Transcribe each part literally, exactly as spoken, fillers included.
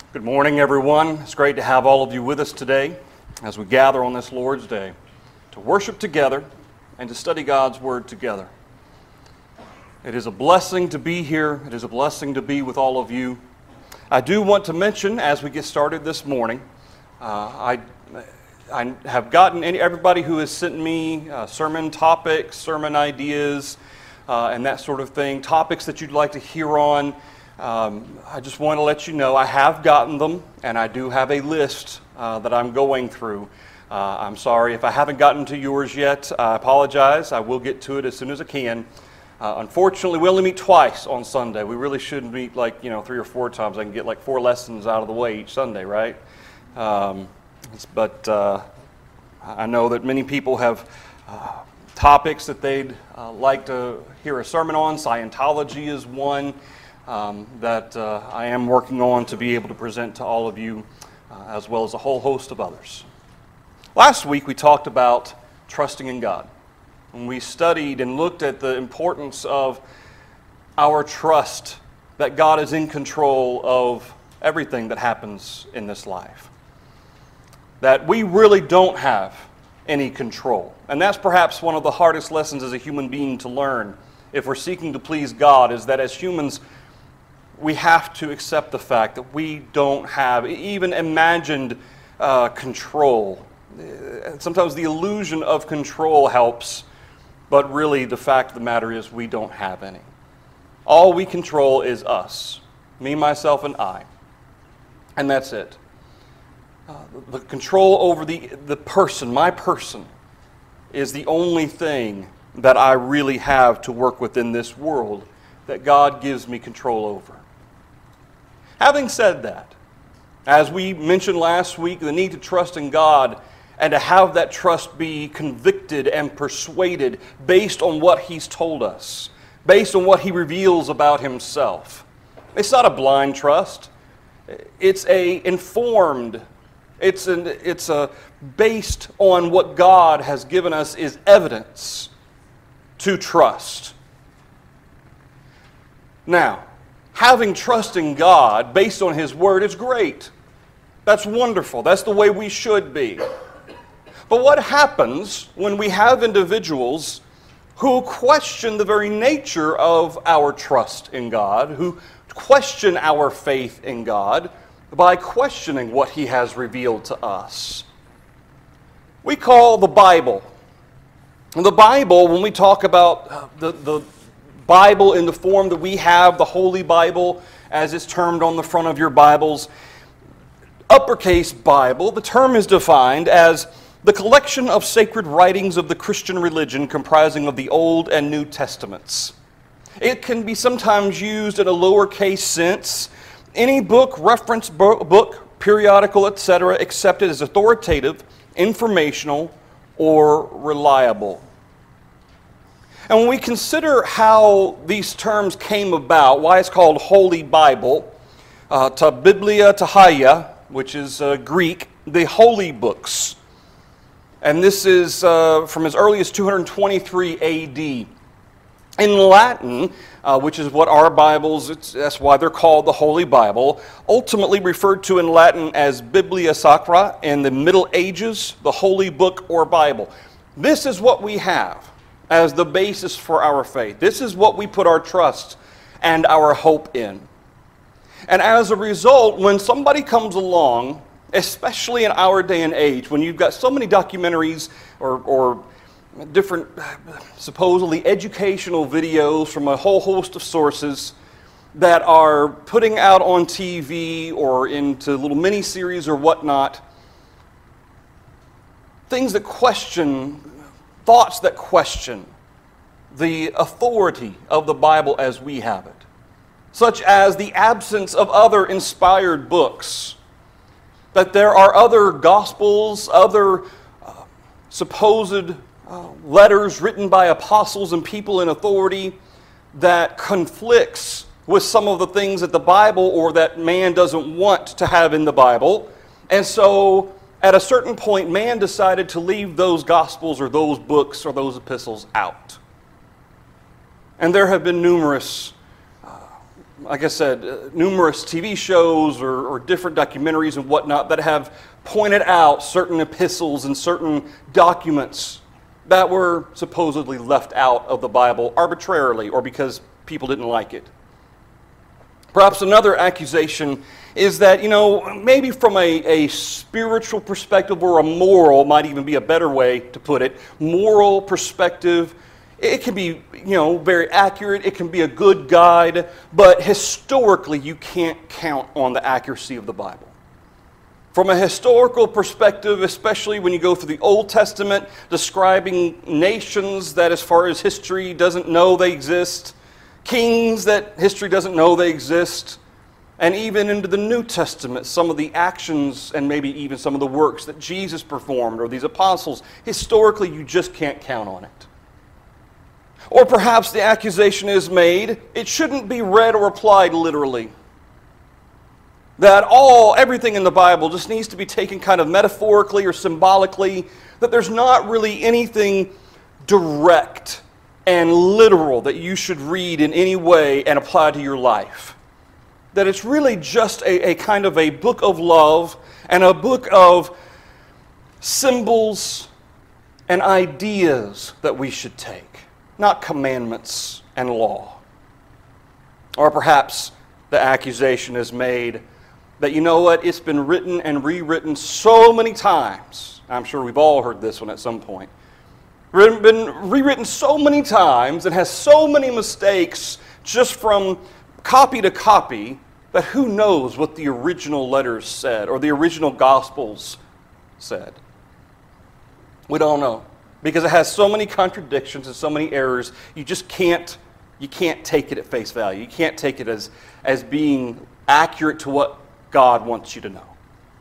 Good morning, everyone. It's great to have all of you with us today as we gather on this Lord's Day to worship together and to study God's Word together. It is a blessing to be here. It is a blessing to be with all of you. I do want to mention, as we get started this morning, uh, I, I have gotten any, everybody who has sent me uh, sermon topics, sermon ideas, uh, and that sort of thing, topics that you'd like to hear on. Um, I just want to let you know I have gotten them, and I do have a list uh, that I'm going through. Uh, I'm sorry if I haven't gotten to yours yet. I apologize. I will get to it as soon as I can. Uh, unfortunately, we only meet twice on Sunday. We really should meet like, you know, three or four times. I can get like four lessons out of the way each Sunday, right? Um, but uh, I know that many people have uh, topics that they'd uh, like to hear a sermon on. Scientology is one. Um, that uh, I am working on to be able to present to all of you, uh, as well as a whole host of others. Last week we talked about trusting in God, and we studied and looked at the importance of our trust that God is in control of everything that happens in this life, that we really don't have any control. And that's perhaps one of the hardest lessons as a human being to learn if we're seeking to please God, is that as humans we have to accept the fact that we don't have even imagined uh, control. Sometimes the illusion of control helps, but really the fact of the matter is we don't have any. All we control is us, me, myself, and I. And that's it. Uh, the control over the, the person, my person, is the only thing that I really have to work with in this world that God gives me control over. Having said that, as we mentioned last week, the need to trust in God and to have that trust be convicted and persuaded based on what He's told us, based on what He reveals about Himself. It's not a blind trust. It's a informed, it's, an, it's a based on what God has given us is evidence to trust. Now, having trust in God based on His Word is great. That's wonderful. That's the way we should be. But what happens when we have individuals who question the very nature of our trust in God, who question our faith in God by questioning what He has revealed to us? We call the Bible. The Bible, when we talk about the, the Bible in the form that we have, the Holy Bible, as it's termed on the front of your Bibles, uppercase Bible, the term is defined as the collection of sacred writings of the Christian religion comprising of the Old and New Testaments. It can be sometimes used in a lowercase sense. Any book, reference book, periodical, et cetera, accepted as authoritative, informational, or reliable. And when we consider how these terms came about, why it's called Holy Bible, uh, ta Biblia Tahia, which is uh, Greek, the holy books. And this is uh, from as early as two hundred twenty-three A D. In Latin, uh, which is what our Bibles, it's, that's why they're called the Holy Bible, ultimately referred to in Latin as Biblia Sacra, in the Middle Ages, the Holy Book or Bible. This is what we have as the basis for our faith. This is what we put our trust and our hope in. And as a result, when somebody comes along, especially in our day and age, when you've got so many documentaries or, or different supposedly educational videos from a whole host of sources that are putting out on T V or into little mini-series or whatnot, things that question, thoughts that question the authority of the Bible as we have it, such as the absence of other inspired books, that there are other gospels, other uh, supposed uh, letters written by apostles and people in authority that conflicts with some of the things that the Bible or that man doesn't want to have in the Bible. And so at a certain point, man decided to leave those gospels or those books or those epistles out. And there have been numerous uh, like I said, uh, numerous T V shows or, or different documentaries and whatnot that have pointed out certain epistles and certain documents that were supposedly left out of the Bible arbitrarily or because people didn't like it. Perhaps another accusation is that, you know, maybe from a, a spiritual perspective or a moral, might even be a better way to put it, moral perspective, it can be, you know, very accurate, it can be a good guide, but historically you can't count on the accuracy of the Bible. From a historical perspective, especially when you go through the Old Testament, describing nations that as far as history doesn't know they exist, kings that history doesn't know they exist, and even into the New Testament, some of the actions and maybe even some of the works that Jesus performed or these apostles, historically you just can't count on it. Or perhaps the accusation is made, it shouldn't be read or applied literally. That all, everything in the Bible just needs to be taken kind of metaphorically or symbolically, that there's not really anything direct and literal that you should read in any way and apply to your life. That it's really just a, a kind of a book of love and a book of symbols and ideas that we should take, not commandments and law. Or perhaps the accusation is made that, you know what, it's been written and rewritten so many times. I'm sure we've all heard this one at some point. Been rewritten so many times and has so many mistakes just from copy to copy that who knows what the original letters said or the original Gospels said. We don't know because it has so many contradictions and so many errors. You just can't you can't take it at face value. You can't take it as as being accurate to what God wants you to know.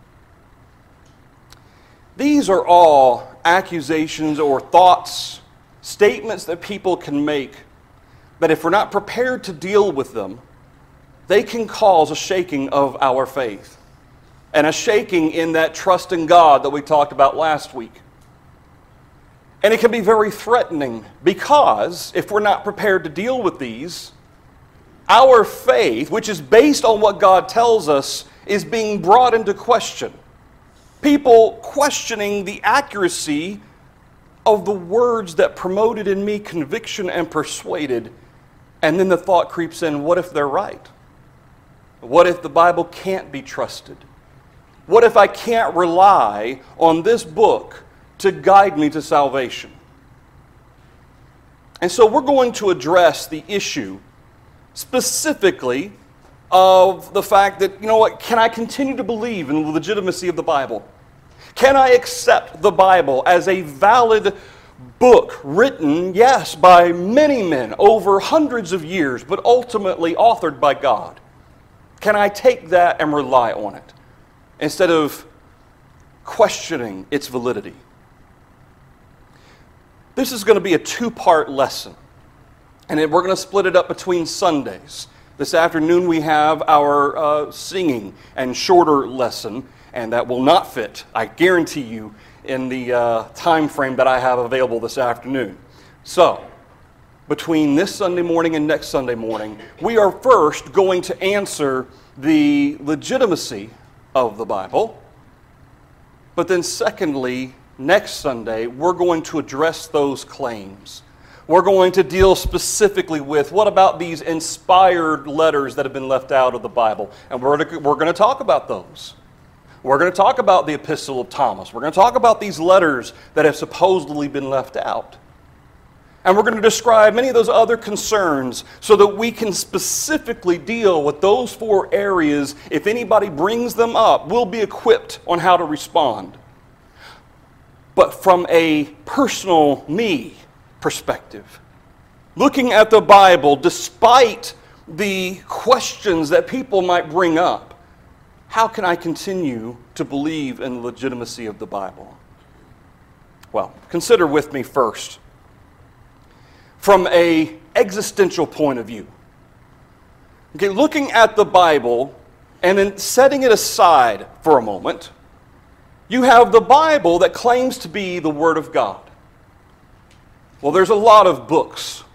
These are all accusations or thoughts, statements that people can make, but if we're not prepared to deal with them, they can cause a shaking of our faith and a shaking in that trust in God that we talked about last week. And it can be very threatening because if we're not prepared to deal with these, our faith, which is based on what God tells us, is being brought into question. People questioning the accuracy of the words that promoted in me conviction and persuaded. And then the thought creeps in, what if they're right? What if the Bible can't be trusted? What if I can't rely on this book to guide me to salvation? And so we're going to address the issue specifically of the fact that, you know what, can I continue to believe in the legitimacy of the Bible? Can I accept the Bible as a valid book written, yes, by many men over hundreds of years, but ultimately authored by God? Can I take that and rely on it instead of questioning its validity? This is going to be a two-part lesson, and we're going to split it up between Sundays. This afternoon we have our uh, singing and shorter lesson, and that will not fit, I guarantee you, in the uh, time frame that I have available this afternoon. So, between this Sunday morning and next Sunday morning, we are first going to answer the legitimacy of the Bible, but then secondly, next Sunday, we're going to address those claims. We're going to deal specifically with what about these inspired letters that have been left out of the Bible, and we're going to, we're going to talk about those. We're going to talk about the Epistle of Thomas. We're going to talk about these letters that have supposedly been left out. And we're going to describe many of those other concerns so that we can specifically deal with those four areas. If anybody brings them up, we'll be equipped on how to respond. But from a personal me perspective, looking at the Bible, despite the questions that people might bring up, how can I continue to believe in the legitimacy of the Bible? Well, consider with me first, from an existential point of view. Okay, looking at the Bible and then setting it aside for a moment, you have the Bible that claims to be the Word of God. Well, there's a lot of books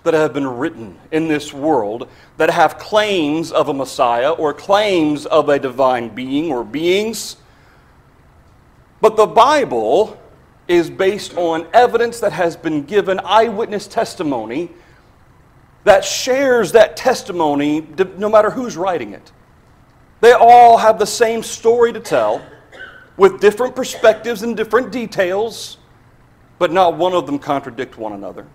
that have been written in this world that have claims of a Messiah or claims of a divine being or beings. But the Bible is based on evidence that has been given, eyewitness testimony, that shares that testimony no matter who's writing it. They all have the same story to tell with different perspectives and different details, but not one of them contradict one another.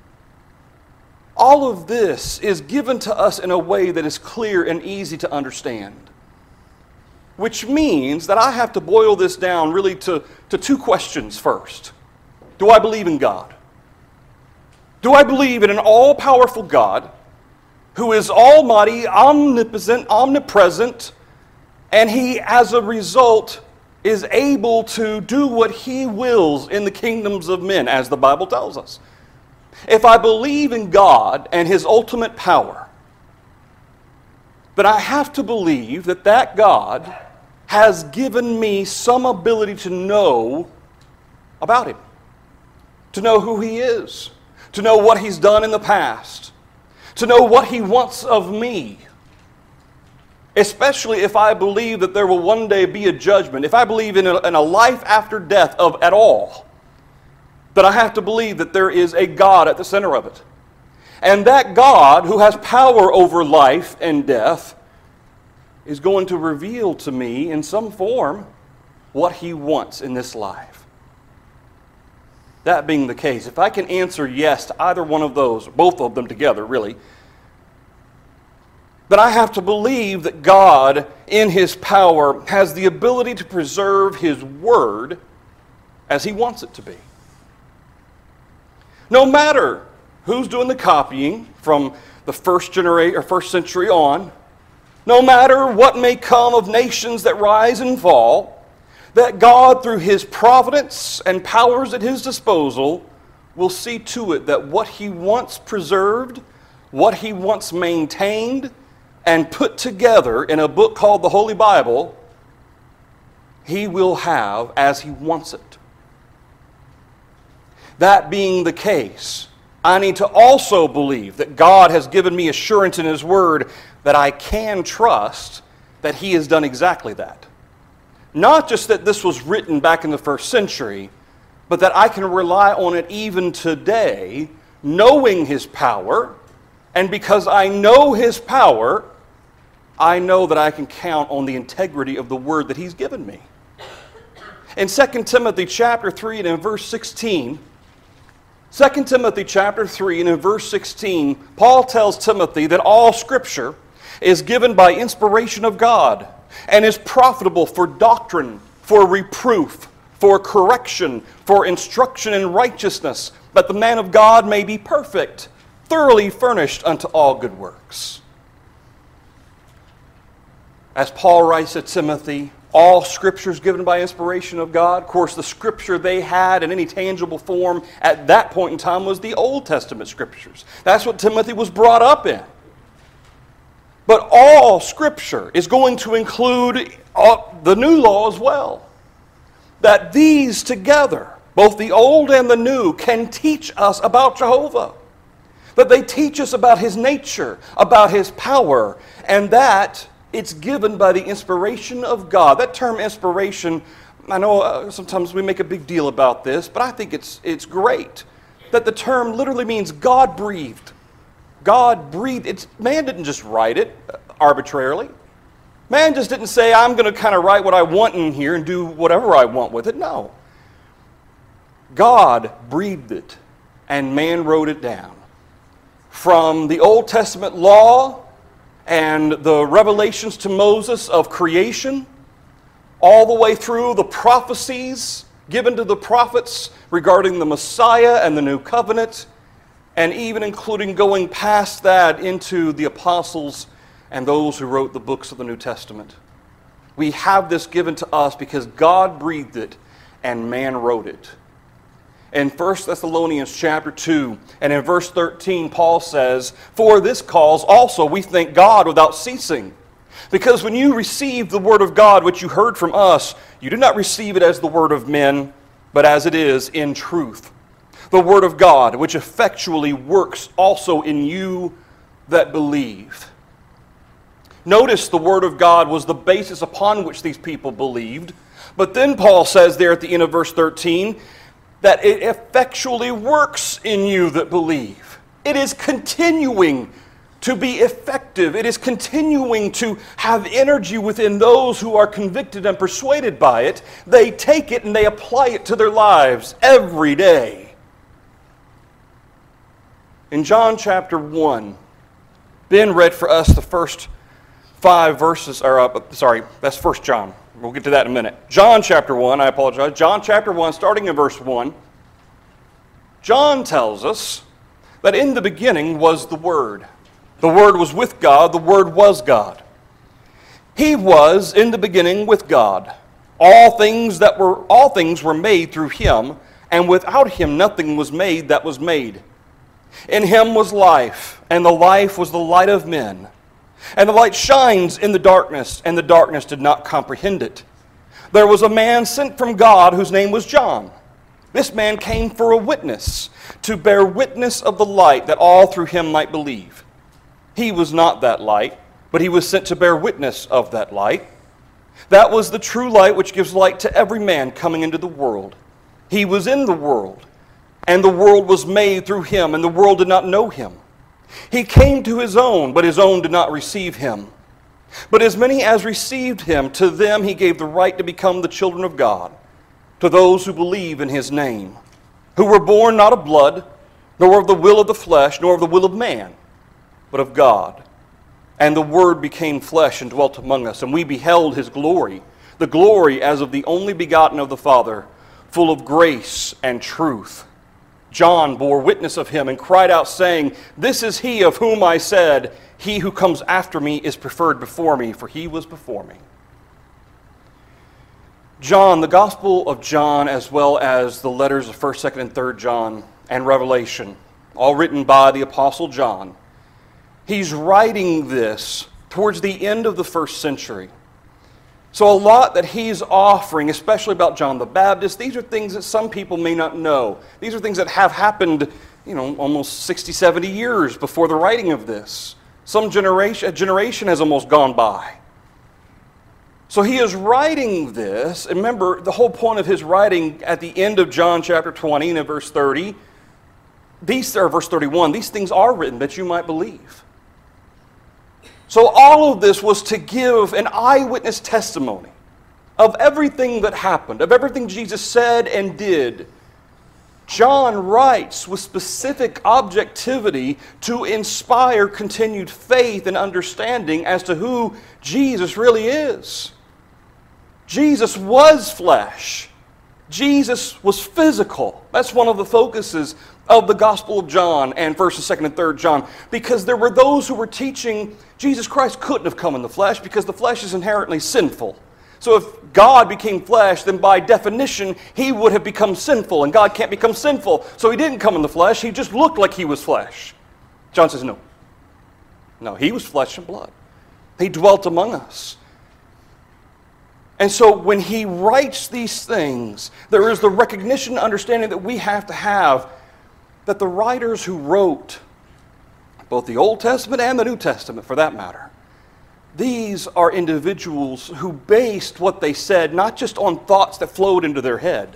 All of this is given to us in a way that is clear and easy to understand, which means that I have to boil this down really to, to two questions first. Do I believe in God? Do I believe in an all-powerful God who is almighty, omnipotent, omnipresent, and He, as a result, is able to do what He wills in the kingdoms of men, as the Bible tells us? If I believe in God and His ultimate power, then I have to believe that that God has given me some ability to know about Him, to know who He is, to know what He's done in the past, to know what He wants of me. Especially if I believe that there will one day be a judgment, if I believe in a, in a life after death of at all, then I have to believe that there is a God at the center of it. And that God, who has power over life and death, is going to reveal to me in some form what He wants in this life. That being the case, if I can answer yes to either one of those, both of them together really, then I have to believe that God, in His power, has the ability to preserve His Word as He wants it to be. No matter who's doing the copying from the first generation or first century on, no matter what may come of nations that rise and fall, that God, through His providence and powers at His disposal, will see to it that what He wants preserved, what He wants maintained, and put together in a book called the Holy Bible, He will have as He wants it. That being the case, I need to also believe that God has given me assurance in His Word that I can trust that He has done exactly that. Not just that this was written back in the first century, but that I can rely on it even today, knowing His power, and because I know His power, I know that I can count on the integrity of the Word that He's given me. In Second Timothy chapter three and in verse sixteen, Second Timothy chapter three and in verse sixteen, Paul tells Timothy that all Scripture is given by inspiration of God and is profitable for doctrine, for reproof, for correction, for instruction in righteousness, that the man of God may be perfect, thoroughly furnished unto all good works. As Paul writes to Timothy, all Scripture is given by inspiration of God. Of course, the Scripture they had in any tangible form at that point in time was the Old Testament Scriptures. That's what Timothy was brought up in. But all Scripture is going to include the new law as well. That these together, both the old and the new, can teach us about Jehovah. That they teach us about His nature, about His power, and that it's given by the inspiration of God. That term inspiration, I know uh, sometimes we make a big deal about this, but I think it's, it's great. That the term literally means God breathed. God breathed. It's, man didn't just write it arbitrarily. Man just didn't say, I'm going to kind of write what I want in here and do whatever I want with it. No. God breathed it, and man wrote it down. From the Old Testament law and the revelations to Moses of creation, all the way through the prophecies given to the prophets regarding the Messiah and the new covenant, and even including going past that into the apostles and those who wrote the books of the New Testament. We have this given to us because God breathed it and man wrote it. In First Thessalonians chapter two and in verse thirteen, Paul says, for this cause also we thank God without ceasing. Because when you received the word of God which you heard from us, you did not receive it as the word of men, but as it is in truth. the Word of God, which effectually works also in you that believe. Notice the Word of God was the basis upon which these people believed. But then Paul says there at the end of verse thirteen that it effectually works in you that believe. It is continuing to be effective. It is continuing to have energy within those who are convicted and persuaded by it. They take it and they apply it to their lives every day. In John chapter one, Ben read for us the first five verses, or uh, sorry, that's First John. We'll get to that in a minute. John chapter one, I apologize. John chapter one, starting in verse one. John tells us that in the beginning was the Word. The Word was with God, the Word was God. He was in the beginning with God. All things that were all things were made through him, and without him nothing was made that was made. In him was life, and the life was the light of men. And the light shines in the darkness, and the darkness did not comprehend it. There was a man sent from God whose name was John. This man came for a witness, to bear witness of the light, that all through him might believe. He was not that light, but he was sent to bear witness of that light. That was the true light which gives light to every man coming into the world. He was in the world, and the world was made through him, and the world did not know him. He came to his own, but his own did not receive him. But as many as received him, to them he gave the right to become the children of God, to those who believe in his name, who were born not of blood, nor of the will of the flesh, nor of the will of man, but of God. And the Word became flesh and dwelt among us, and we beheld his glory, the glory as of the only begotten of the Father, full of grace and truth. John bore witness of him and cried out, saying, This is he of whom I said, He who comes after me is preferred before me, for he was before me. John, the Gospel of John, as well as the letters of First, Second, and Third John and Revelation, all written by the Apostle John, he's writing this towards the end of the first century. So a lot that he's offering, especially about John the Baptist, these are things that some people may not know. These are things that have happened, you know, almost sixty, seventy years before the writing of this. Some generation, a generation has almost gone by. So he is writing this, and remember, the whole point of his writing at the end of John chapter twenty and in verse thirty, these are verse thirty-one, these things are written that you might believe. So all of this was to give an eyewitness testimony of everything that happened, of everything Jesus said and did. John writes with specific objectivity to inspire continued faith and understanding as to who Jesus really is. Jesus was flesh. Jesus was physical. That's one of the focuses of the Gospel of John and First and Second and Third John, because there were those who were teaching Jesus Christ couldn't have come in the flesh because the flesh is inherently sinful. So if God became flesh, then by definition, he would have become sinful, and God can't become sinful. So he didn't come in the flesh, he just looked like he was flesh. John says, no. No, he was flesh and blood. He dwelt among us. And so when he writes these things, there is the recognition and understanding that we have to have that the writers who wrote both the Old Testament and the New Testament, for that matter, these are individuals who based what they said not just on thoughts that flowed into their head.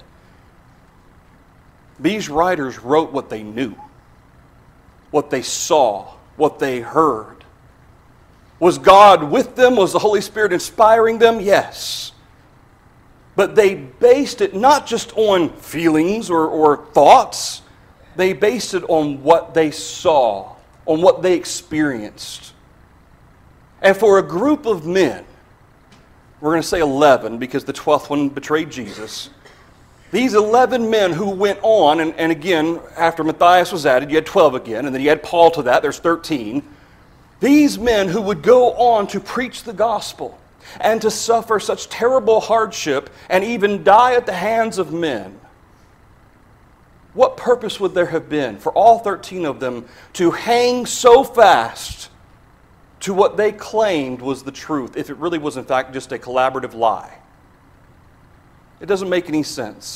These writers wrote what they knew, what they saw, what they heard. Was God with them? Was the Holy Spirit inspiring them? Yes. But they based it not just on feelings or, or thoughts. They based it on what they saw, on what they experienced. And for a group of men, we're going to say eleven because the twelfth one betrayed Jesus. These eleven men who went on, and, and again, after Matthias was added, you had twelve again, and then you had Paul to that, there's thirteen. These men who would go on to preach the gospel and to suffer such terrible hardship and even die at the hands of men. What purpose would there have been for all thirteen of them to hang so fast to what they claimed was the truth, if it really was in fact just a collaborative lie? It doesn't make any sense.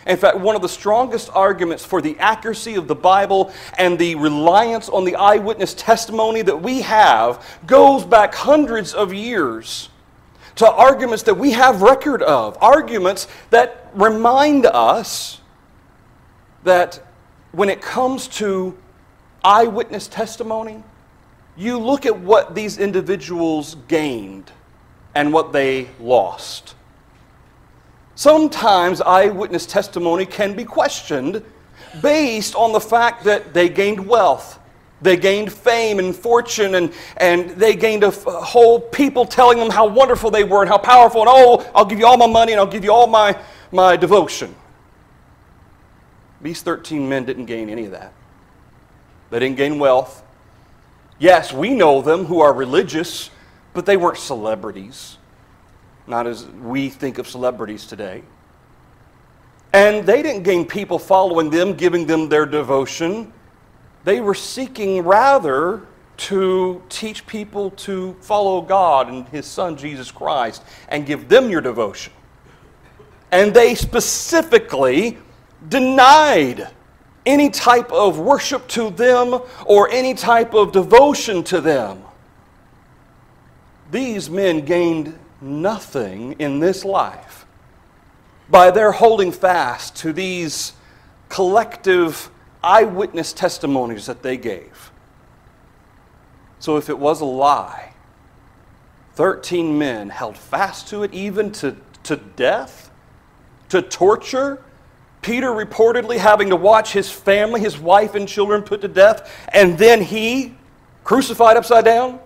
In fact, one of the strongest arguments for the accuracy of the Bible and the reliance on the eyewitness testimony that we have goes back hundreds of years to arguments that we have record of, arguments that remind us that when it comes to eyewitness testimony, you look at what these individuals gained and what they lost. Sometimes eyewitness testimony can be questioned based on the fact that they gained wealth, they gained fame and fortune, and, and they gained a, a whole people telling them how wonderful they were and how powerful, and oh, I'll give you all my money and I'll give you all my, my devotion. These thirteen men didn't gain any of that. They didn't gain wealth. Yes, we know them who are religious, but they weren't celebrities. Not as we think of celebrities today. And they didn't gain people following them, giving them their devotion. They were seeking rather to teach people to follow God and His Son, Jesus Christ, and give them your devotion. And they specifically denied any type of worship to them or any type of devotion to them. These men gained nothing in this life by their holding fast to these collective eyewitness testimonies that they gave. So if it was a lie, thirteen men held fast to it even to, to death, to torture. Peter reportedly having to watch his family, his wife and children put to death, and then he crucified upside down.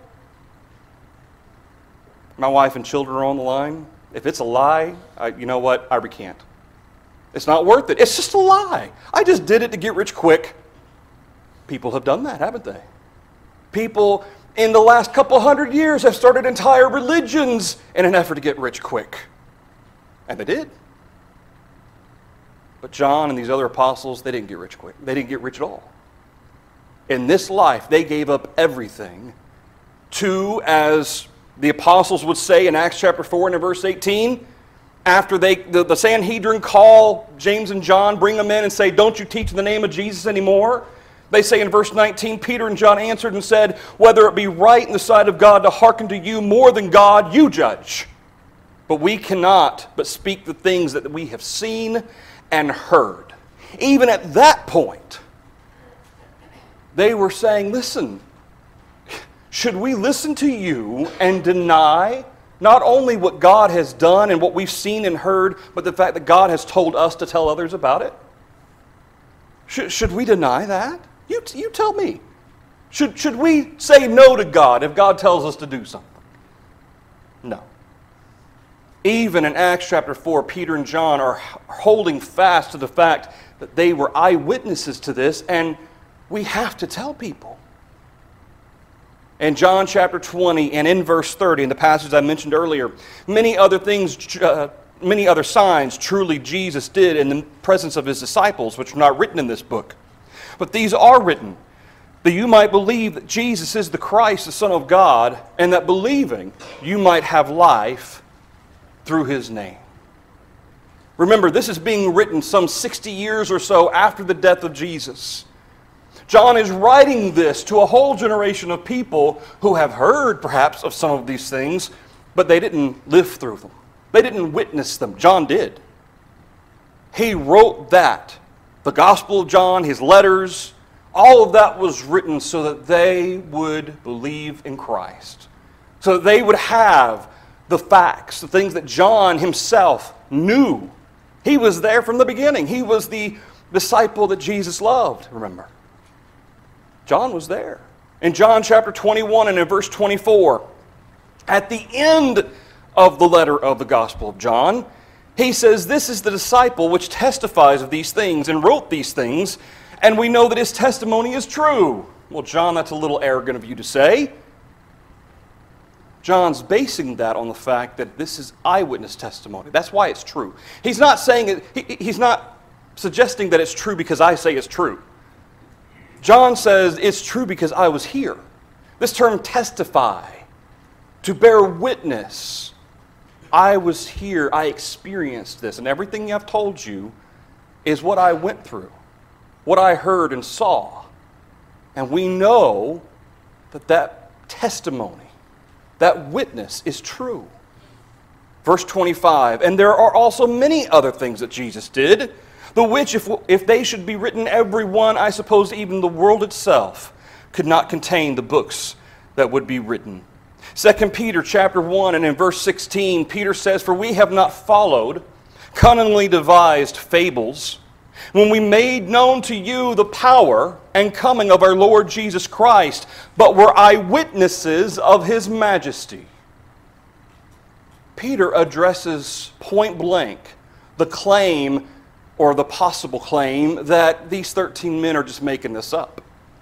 My wife and children are on the line. If it's a lie, I, you know what? I recant. It's not worth it. It's just a lie. I just did it to get rich quick. People have done that, haven't they? People in the last couple hundred years have started entire religions in an effort to get rich quick. And they did. But John and these other apostles, they didn't get rich quick. They didn't get rich at all. In this life, they gave up everything to, as the apostles would say in Acts chapter four and in verse eighteen, after they the, the Sanhedrin call James and John, bring them in and say, don't you teach in the name of Jesus anymore? They say in verse nineteen, Peter and John answered and said, whether it be right in the sight of God to hearken to you more than God, you judge. But we cannot but speak the things that we have seen and heard. Even at that point, they were saying, listen, should we listen to you and deny not only what God has done and what we've seen and heard, but the fact that God has told us to tell others about it? Should, should we deny that? You, you tell me. Should, should we say no to God if God tells us to do something? No. Even in Acts chapter four, Peter and John are holding fast to the fact that they were eyewitnesses to this, and we have to tell people. In John chapter twenty and in verse thirty, in the passage I mentioned earlier, many other things, uh, many other signs truly Jesus did in the presence of His disciples, which are not written in this book. But these are written, that you might believe that Jesus is the Christ, the Son of God, and that believing you might have life through His name. Remember, this is being written some sixty years or so after the death of Jesus. John is writing this to a whole generation of people who have heard, perhaps, of some of these things, but they didn't live through them. They didn't witness them. John did. He wrote that. The Gospel of John, his letters, all of that was written so that they would believe in Christ. So that they would have the facts, the things that John himself knew. He was there from the beginning. He was the disciple that Jesus loved, remember. John was there. In John chapter twenty-one and in verse twenty-four, at the end of the letter of the Gospel of John, he says, this is the disciple which testifies of these things and wrote these things, and we know that his testimony is true. Well, John, that's a little arrogant of you to say. John's basing that on the fact that this is eyewitness testimony. That's why it's true. He's not saying it, he, he's not suggesting that it's true because I say it's true. John says it's true because I was here. This term testify, to bear witness. I was here, I experienced this, and everything I've told you is what I went through, what I heard and saw. And we know that that testimony, that witness is true. Verse twenty-five, and there are also many other things that Jesus did, the which, if, if they should be written every one, I suppose even the world itself could not contain the books that would be written. Second Peter chapter one and in verse sixteen, Peter says, for we have not followed cunningly devised fables, when we made known to you the power and coming of our Lord Jesus Christ, but were eyewitnesses of his majesty. Peter addresses point blank the claim or the possible claim that these thirteen men are just making this up.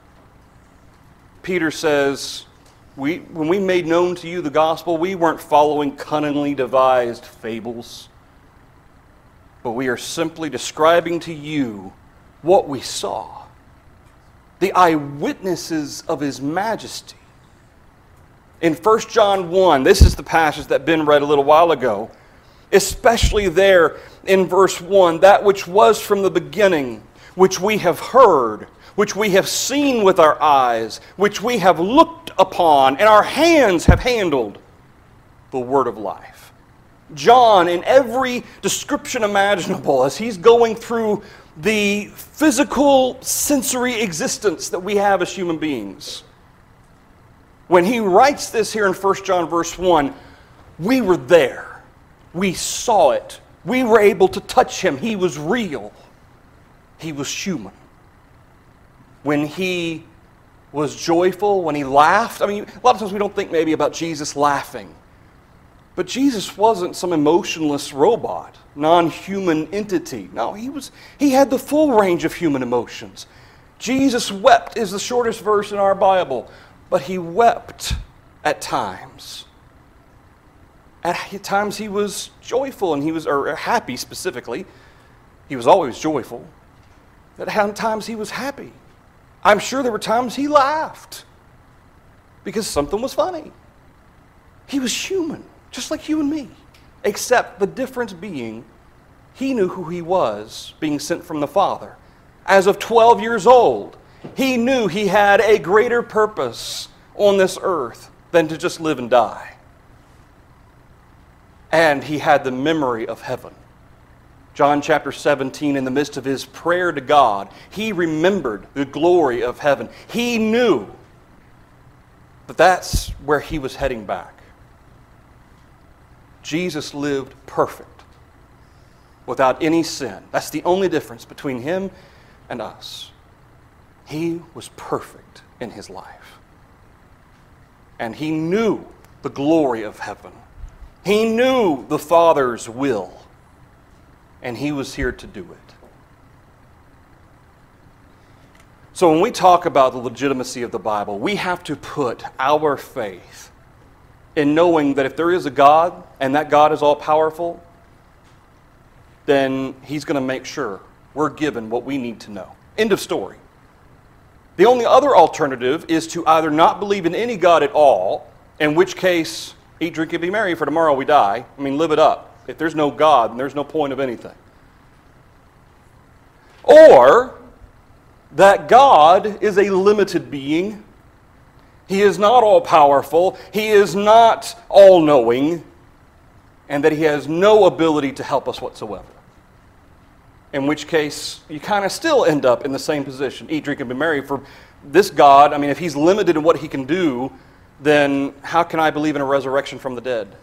Peter says, we, when we made known to you the gospel, we weren't following cunningly devised fables, but we are simply describing to you what we saw. The eyewitnesses of his majesty. In First John one, this is the passage that Ben read a little while ago, especially there in verse one, that which was from the beginning, which we have heard, which we have seen with our eyes, which we have looked upon, and our hands have handled, the word of life. John, in every description imaginable, as he's going through the physical, sensory existence that we have as human beings, when he writes this here in First John verse one, we were there. We saw it. We were able to touch him. He was real. He was human. When he was joyful, when he laughed, I mean, a lot of times we don't think maybe about Jesus laughing. But Jesus wasn't some emotionless robot, non-human entity. No, he was. He had the full range of human emotions. Jesus wept is the shortest verse in our Bible. But he wept at times. At times he was joyful and he was, or happy specifically. He was always joyful. At times he was happy. I'm sure there were times he laughed because something was funny. He was human, just like you and me. Except the difference being, he knew who he was, being sent from the Father. As of twelve years old, he knew he had a greater purpose on this earth than to just live and die. And he had the memory of heaven. John chapter seventeen, in the midst of his prayer to God, he remembered the glory of heaven. He knew that that's where he was heading back. Jesus lived perfect, without any sin. That's the only difference between him and us. He was perfect in his life. And he knew the glory of heaven. He knew the Father's will. And he was here to do it. So when we talk about the legitimacy of the Bible, we have to put our faith in knowing that if there is a God, and that God is all-powerful, then he's going to make sure we're given what we need to know. End of story. The only other alternative is to either not believe in any God at all, in which case, eat, drink, and be merry, for tomorrow we die. I mean, live it up. If there's no God, then there's no point of anything. Or that God is a limited being. He is not all-powerful. He is not all-knowing. And that he has no ability to help us whatsoever. In which case, you kind of still end up in the same position. Eat, drink, and be merry. For this God, I mean, if he's limited in what he can do, then how can I believe in a resurrection from the dead?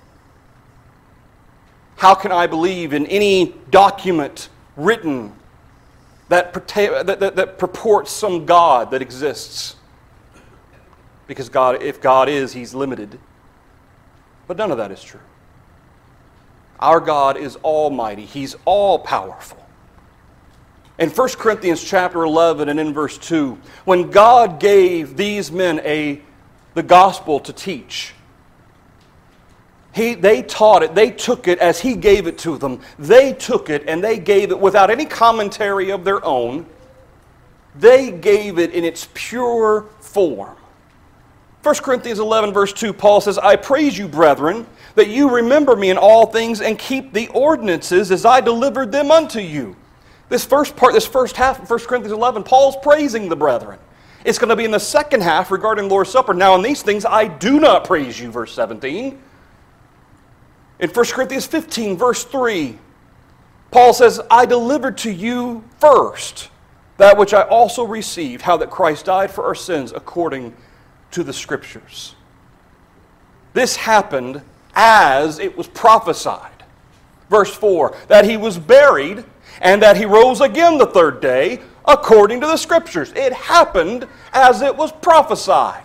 How can I believe in any document written that, that, that, that purports some God that exists? Because God, if God is, he's limited. But none of that is true. Our God is almighty. He's all-powerful. In First Corinthians chapter eleven and in verse two, when God gave these men a, the gospel to teach, he, they taught it, they took it as he gave it to them. They took it and they gave it without any commentary of their own. They gave it in its pure form. First Corinthians eleven verse two, Paul says, I praise you, brethren, that you remember me in all things and keep the ordinances as I delivered them unto you. This first part, this first half of First Corinthians eleven, Paul's praising the brethren. It's going to be in the second half regarding the Lord's Supper. Now in these things I do not praise you, verse seventeen. In First Corinthians fifteen, verse three, Paul says, I delivered to you first that which I also received, how that Christ died for our sins according to the Scriptures. This happened as it was prophesied. Verse four, that he was buried and that he rose again the third day according to the Scriptures. It happened as it was prophesied.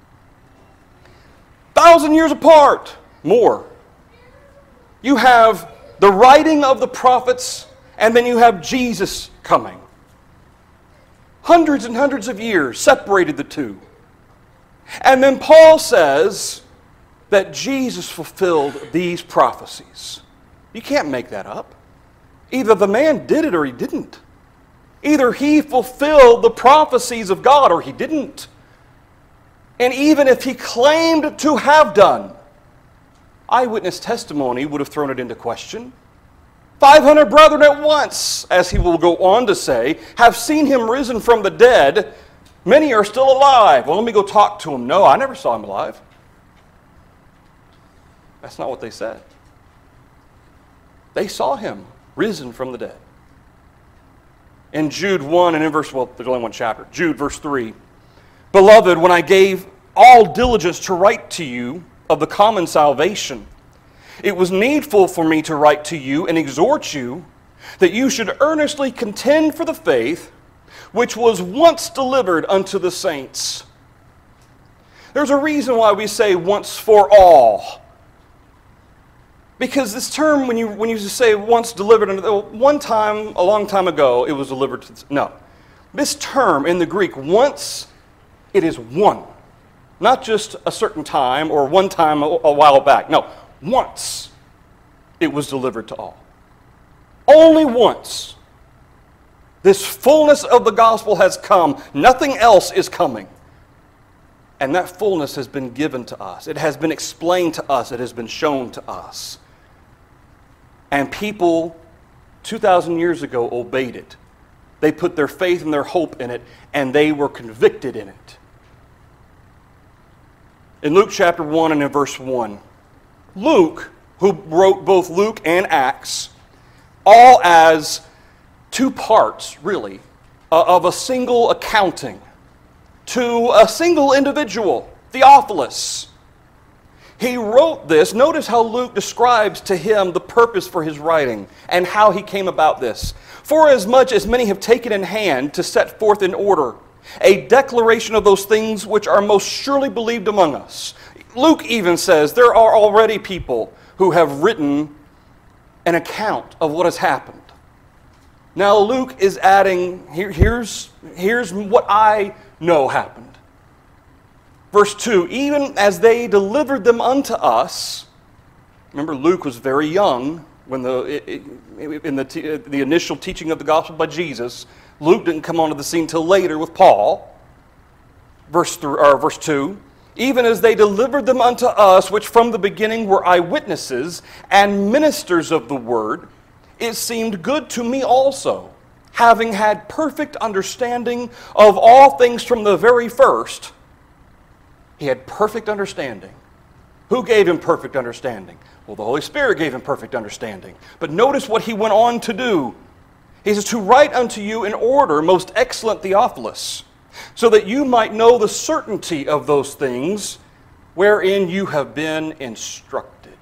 Thousand years apart, more. You have the writing of the prophets, and then you have Jesus coming. Hundreds and hundreds of years separated the two. And then Paul says that Jesus fulfilled these prophecies. You can't make that up. Either the man did it or he didn't. Either he fulfilled the prophecies of God or he didn't. And even if he claimed to have done, eyewitness testimony would have thrown it into question. five hundred brethren at once, as he will go on to say, have seen him risen from the dead. Many are still alive. Well, let me go talk to him. No, I never saw him alive. That's not what they said. They saw him risen from the dead. In Jude one and in verse, well, there's only one chapter. Jude, verse three. Beloved, when I gave all diligence to write to you of the common salvation, it was needful for me to write to you and exhort you that you should earnestly contend for the faith which was once delivered unto the saints. There's a reason why we say once for all. Because this term, when you when you say once delivered, one time, a long time ago, it was delivered to... No. This term in the Greek, once, it is one. Not just a certain time or one time a, a while back. No. Once it was delivered to all. Only once. This fullness of the gospel has come. Nothing else is coming. And that fullness has been given to us. It has been explained to us. It has been shown to us. And people two thousand years ago obeyed it. They put their faith and their hope in it, and they were convicted in it. In Luke chapter one and in verse one, Luke, who wrote both Luke and Acts, all as two parts, really, of a single accounting to a single individual, Theophilus. He wrote this. Notice how Luke describes to him the purpose for his writing and how he came about this. For as much as many have taken in hand to set forth in order a declaration of those things which are most surely believed among us. Luke even says there are already people who have written an account of what has happened. Now Luke is adding, here, here's, here's what I know happened. Verse two, even as they delivered them unto us. Remember, Luke was very young when the in the the initial teaching of the gospel by Jesus. Luke didn't come onto the scene till later with Paul. Verse three, or verse two, even as they delivered them unto us, which from the beginning were eyewitnesses and ministers of the word, it seemed good to me also, having had perfect understanding of all things from the very first. He had perfect understanding. Who gave him perfect understanding? Well, the Holy Spirit gave him perfect understanding. But notice what he went on to do. He says, to write unto you in order, most excellent Theophilus, so that you might know the certainty of those things wherein you have been instructed.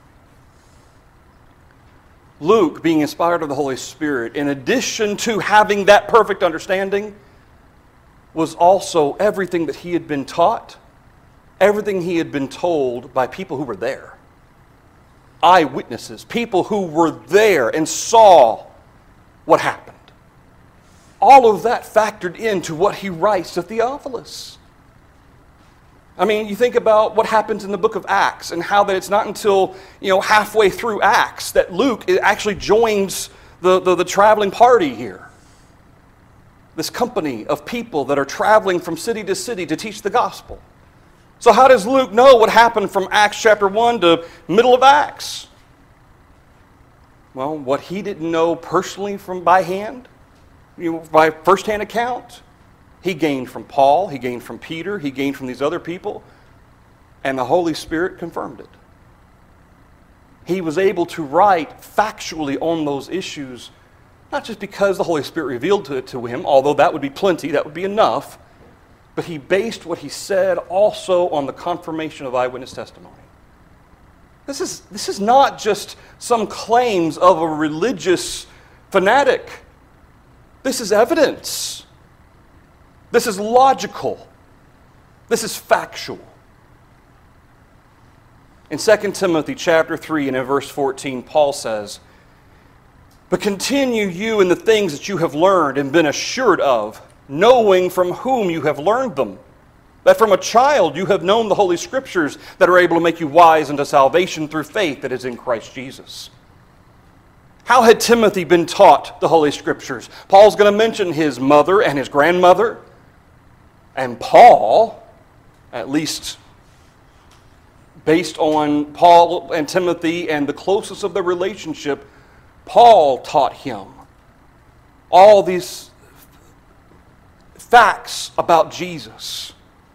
Luke, being inspired of the Holy Spirit, in addition to having that perfect understanding, was also everything that he had been taught, everything he had been told by people who were there. Eyewitnesses, people who were there and saw what happened. All of that factored into what he writes to Theophilus. I mean, you think about what happens in the book of Acts and how that it's not until, you know, halfway through Acts that Luke actually joins the, the, the traveling party here. This company of people that are traveling from city to city to teach the gospel. So how does Luke know what happened from Acts chapter one to middle of Acts? Well, what he didn't know personally from by hand, you know, by firsthand account, he gained from Paul, he gained from Peter, he gained from these other people, and the Holy Spirit confirmed it. He was able to write factually on those issues, not just because the Holy Spirit revealed it to him, although that would be plenty, that would be enough, but he based what he said also on the confirmation of eyewitness testimony. This is, this is not just some claims of a religious fanatic. This is evidence. This is logical. This is factual. In Second Timothy chapter three and in verse fourteen, Paul says, "But continue you in the things that you have learned and been assured of, knowing from whom you have learned them, that from a child you have known the Holy Scriptures that are able to make you wise unto salvation through faith that is in Christ Jesus." How had Timothy been taught the Holy Scriptures? Paul's going to mention his mother and his grandmother. And Paul, at least based on Paul and Timothy and the closeness of their relationship, Paul taught him all these facts about Jesus.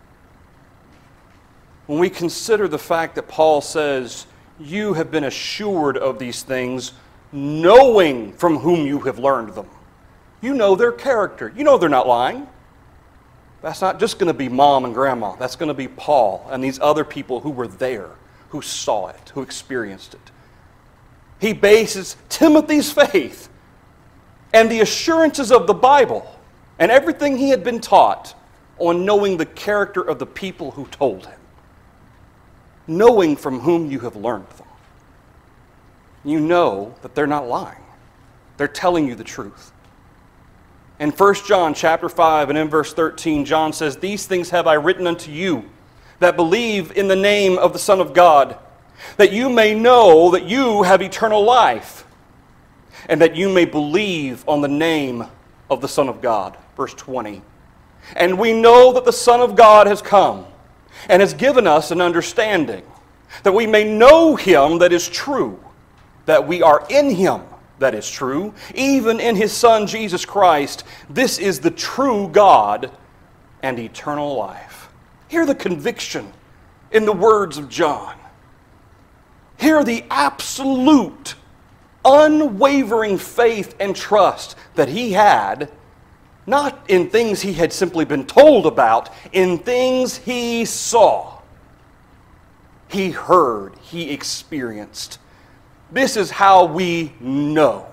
When we consider the fact that Paul says, "You have been assured of these things, knowing from whom you have learned them." You know their character. You know they're not lying. That's not just going to be mom and grandma. That's going to be Paul and these other people who were there, who saw it, who experienced it. He bases Timothy's faith and the assurances of the Bible and everything he had been taught on knowing the character of the people who told him. Knowing from whom you have learned them. You know that they're not lying. They're telling you the truth. In First John chapter five and in verse thirteen, John says, "These things have I written unto you that believe in the name of the Son of God, that you may know that you have eternal life, and that you may believe on the name of the Son of God." Verse twenty. "And we know that the Son of God has come, and has given us an understanding, that we may know him that is true, that we are in him that is true, even in his Son Jesus Christ. This is the true God and eternal life." Hear the conviction in the words of John. Hear the absolute, unwavering faith and trust that he had, not in things he had simply been told about, in things he saw, he heard, he experienced. This is how we know.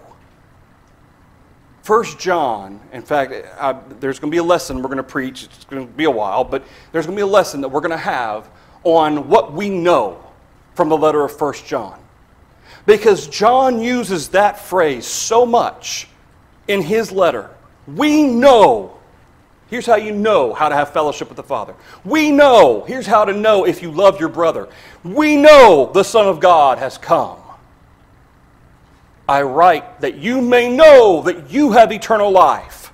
First John, in fact, I, there's going to be a lesson we're going to preach. It's going to be a while, but there's going to be a lesson that we're going to have on what we know from the letter of First John. Because John uses that phrase so much in his letter. We know. Here's how you know how to have fellowship with the Father. We know. Here's how to know if you love your brother. We know the Son of God has come. I write that you may know that you have eternal life.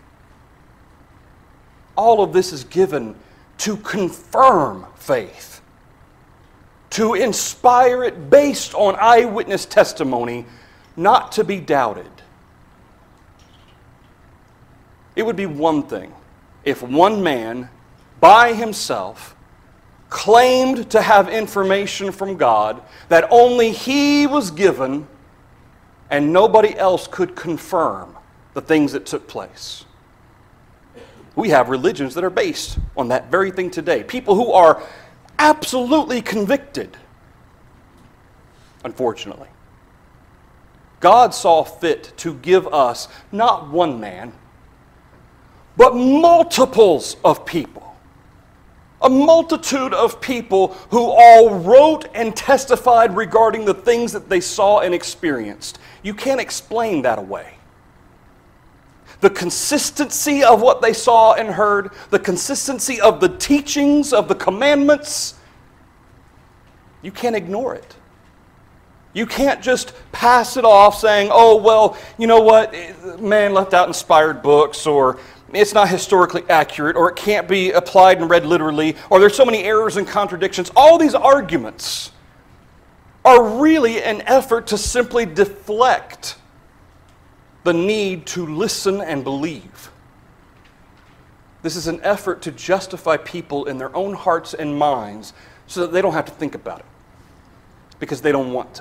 All of this is given to confirm faith, to inspire it based on eyewitness testimony, not to be doubted. It would be one thing if one man by himself claimed to have information from God that only he was given and nobody else could confirm the things that took place. We have religions that are based on that very thing today. People who are absolutely convicted, unfortunately. God saw fit to give us not one man, but multiples of people. A multitude of people who all wrote and testified regarding the things that they saw and experienced. You can't explain that away. The consistency of what they saw and heard, the consistency of the teachings, of the commandments, you can't ignore it. You can't just pass it off saying, "Oh, well, you know what, man left out inspired books," or "it's not historically accurate," or "it can't be applied and read literally," or "there's so many errors and contradictions." All these arguments are really an effort to simply deflect the need to listen and believe. This is an effort to justify people in their own hearts and minds so that they don't have to think about it, because they don't want to.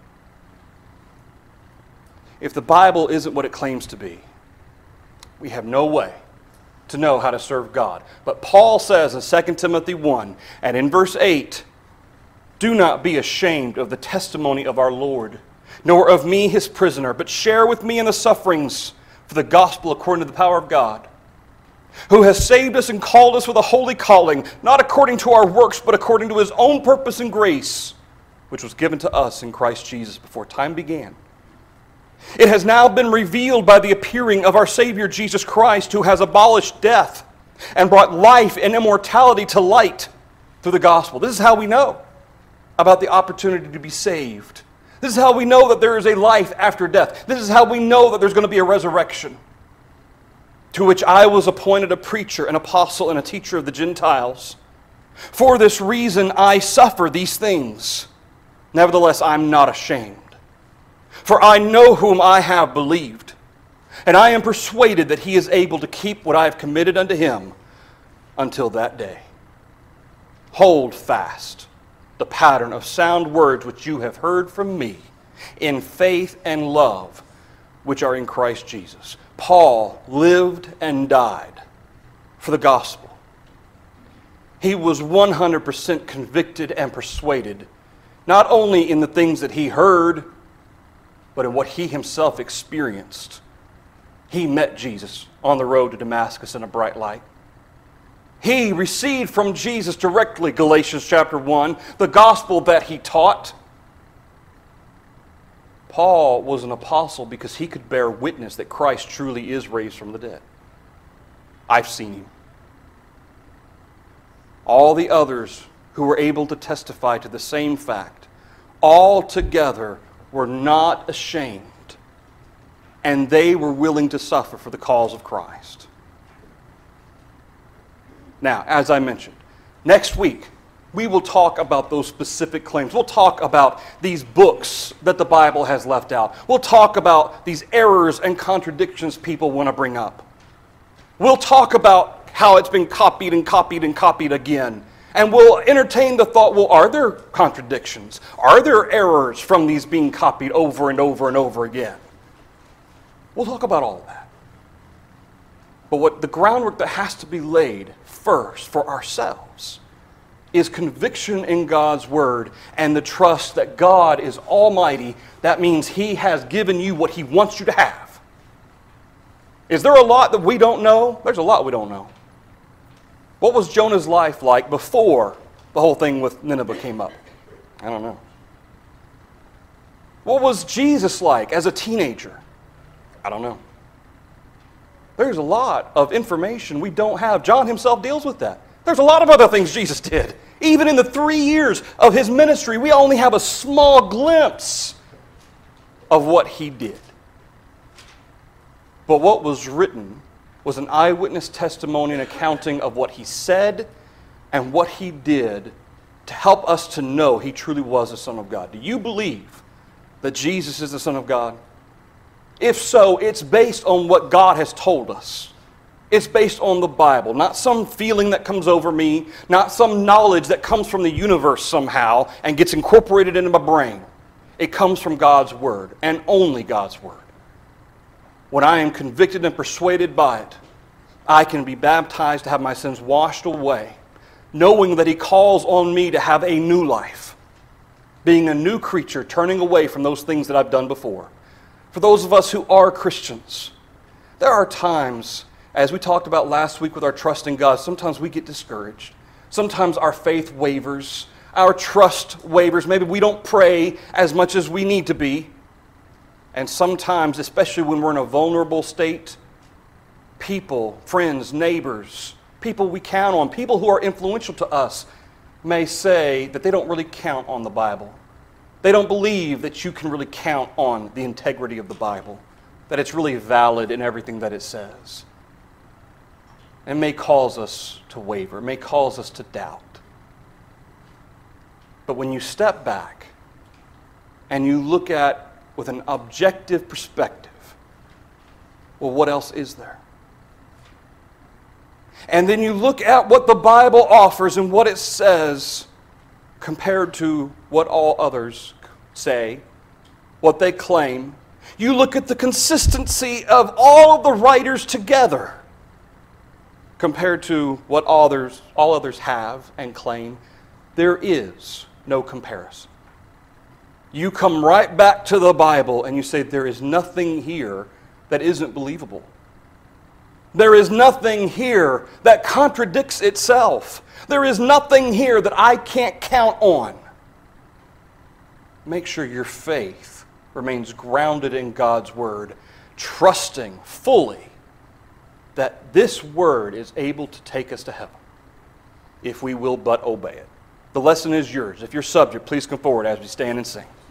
If the Bible isn't what it claims to be, we have no way to know how to serve God. But Paul says in Second Timothy one, and in verse eight, "Do not be ashamed of the testimony of our Lord, nor of me his prisoner, but share with me in the sufferings for the gospel according to the power of God, who has saved us and called us with a holy calling, not according to our works, but according to his own purpose and grace, which was given to us in Christ Jesus before time began. It has now been revealed by the appearing of our Savior Jesus Christ, who has abolished death and brought life and immortality to light through the gospel." This is how we know about the opportunity to be saved. This is how we know that there is a life after death. This is how we know that there's going to be a resurrection. "To which I was appointed a preacher, an apostle, and a teacher of the Gentiles. For this reason I suffer these things. Nevertheless, I'm not ashamed. For I know whom I have believed, and I am persuaded that he is able to keep what I have committed unto him until that day. Hold fast the pattern of sound words which you have heard from me, in faith and love which are in Christ Jesus." Paul lived and died for the gospel. He was one hundred percent convicted and persuaded, not only in the things that he heard, but in what he himself experienced. He met Jesus on the road to Damascus in a bright light. He received from Jesus directly, Galatians chapter one, the gospel that he taught. Paul was an apostle because he could bear witness that Christ truly is raised from the dead. I've seen him. All the others who were able to testify to the same fact, all together were not ashamed, and they were willing to suffer for the cause of Christ. Now, as I mentioned, next week we will talk about those specific claims. We'll talk about these books that the Bible has left out. We'll talk about these errors and contradictions people want to bring up. We'll talk about how it's been copied and copied and copied again. And we'll entertain the thought, well, are there contradictions? Are there errors from these being copied over and over and over again? We'll talk about all of that. But what the groundwork that has to be laid first for ourselves is conviction in God's Word and the trust that God is almighty. That means He has given you what He wants you to have. Is there a lot that we don't know? There's a lot we don't know. What was Jonah's life like before the whole thing with Nineveh came up? I don't know. What was Jesus like as a teenager? I don't know. There's a lot of information we don't have. John himself deals with that. There's a lot of other things Jesus did. Even in the three years of his ministry, we only have a small glimpse of what he did. But what was written was an eyewitness testimony and accounting of what he said and what he did to help us to know he truly was the Son of God. Do you believe that Jesus is the Son of God? If so, it's based on what God has told us. It's based on the Bible, not some feeling that comes over me, not some knowledge that comes from the universe somehow and gets incorporated into my brain. It comes from God's Word, and only God's Word. When I am convicted and persuaded by it, I can be baptized to have my sins washed away, knowing that He calls on me to have a new life, being a new creature, turning away from those things that I've done before. For those of us who are Christians, there are times, as we talked about last week with our trust in God, sometimes we get discouraged. Sometimes our faith wavers, our trust wavers. Maybe we don't pray as much as we need to be. And sometimes, especially when we're in a vulnerable state, people, friends, neighbors, people we count on, people who are influential to us may say that they don't really count on the Bible. They don't believe that you can really count on the integrity of the Bible, that it's really valid in everything that it says. It may cause us to waver. It may cause us to doubt. But when you step back and you look at with an objective perspective, well, what else is there? And then you look at what the Bible offers and what it says compared to what all others say, what they claim. You look at the consistency of all of the writers together compared to what others, all others have and claim. There is no comparison. You come right back to the Bible and you say, there is nothing here that isn't believable. There is nothing here that contradicts itself. There is nothing here that I can't count on. Make sure your faith remains grounded in God's Word, trusting fully that this Word is able to take us to heaven if we will but obey it. The lesson is yours. If you're subject, please come forward as we stand and sing.